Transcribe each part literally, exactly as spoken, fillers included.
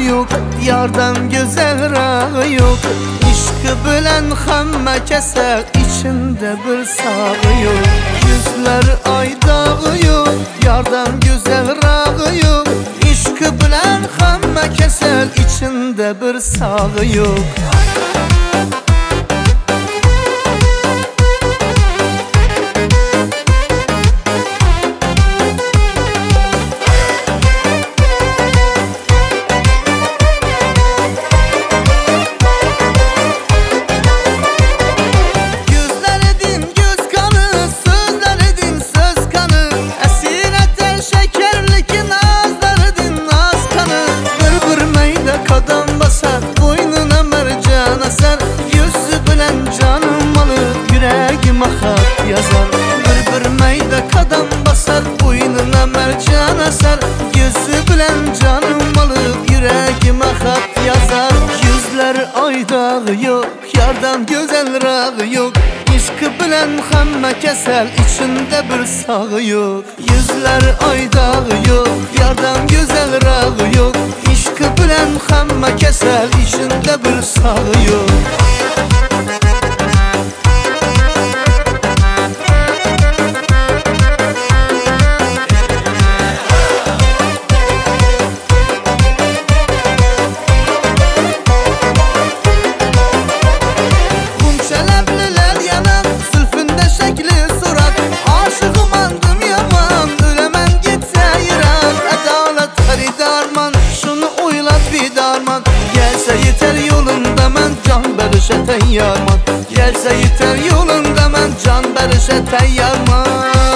yok, yardan güzel rağı yok. İşkı bilen hamma keser, içinde bir sağı yok. Yüzler ay dağı yok, yardan güzel rağı yok. İşkı bilen hamma keser, içinde bir sağı yok. Mahat yazar bir bir meyde kadam basar, boynuna mercan asar. Yüzü bilen canım alıp yüreğime hat yazar. Yüzler aydağı yok, yardan güzel rağı yok. İşkı bilen hamma kesel, içinde bir sağı yok. Yüzler aydağı yok, yardan güzel rağı yok. İşkı bilen hamma kesel, içinde bir sağı yok. Gelse yeter yolunda men can berişe teyyarman. Gelse yeter yolunda men can berişe teyyarman.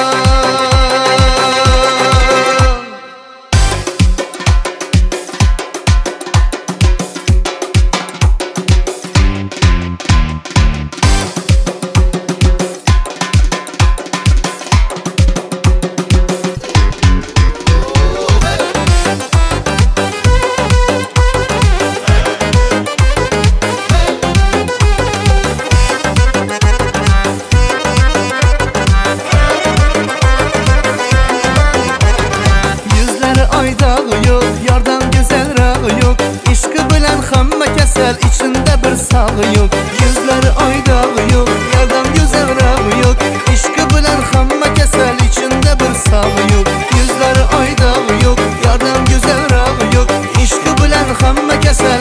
Yardan güzel rağı yok. İşkı bilen hamma kesel, içinde bir sağı yok. Yüzleri aydağı yok, yardan güzel rağı yok. İşkı bilen hamma kesel, içinde bir sağı yok. Yüzleri aydağı yok, yardan güzel rağı yok. İşkı bilen hamma kesel,